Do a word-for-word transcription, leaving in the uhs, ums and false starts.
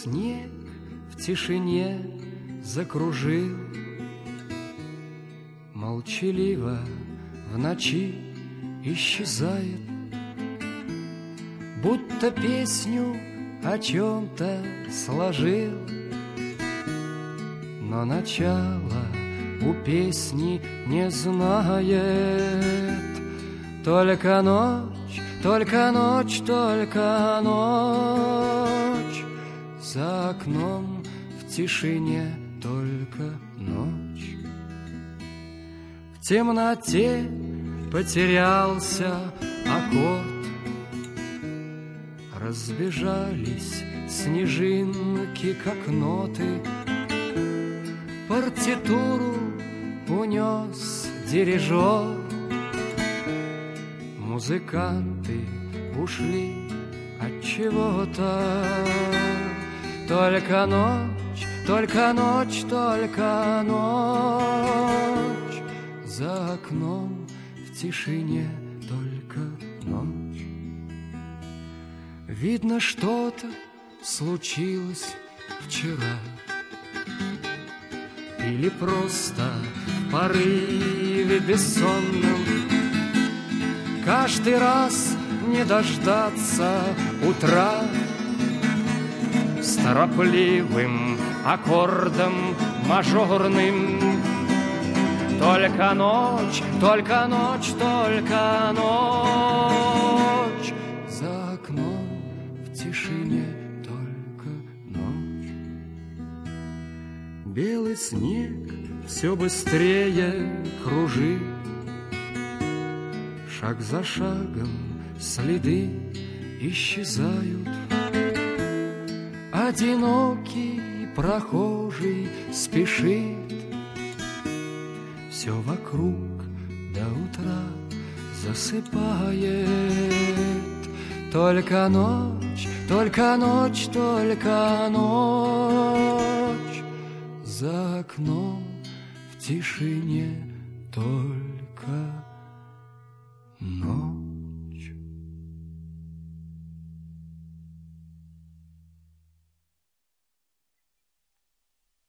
снег в тишине закружил, молчаливо в ночи исчезает, будто песню о чем-то сложил. Но начала у песни не знает. Только ночь, только ночь, только ночь. За окном в тишине только ночь. В темноте потерялся аккорд. Разбежались снежинки, как ноты. Партитуру унес дирижер. Музыканты ушли от чего-то. Только ночь, только ночь, только ночь. За окном в тишине только ночь. Видно, что-то случилось вчера. Или просто в порыве бессонном каждый раз не дождаться утра. С торопливым аккордом мажорным. Только ночь, только ночь, только ночь. За окном в тишине только ночь. Белый снег все быстрее кружит. Шаг за шагом следы исчезают. Одинокий прохожий спешит. Все вокруг до утра засыпает. Только ночь, только ночь, только ночь. За окном в тишине только ночь.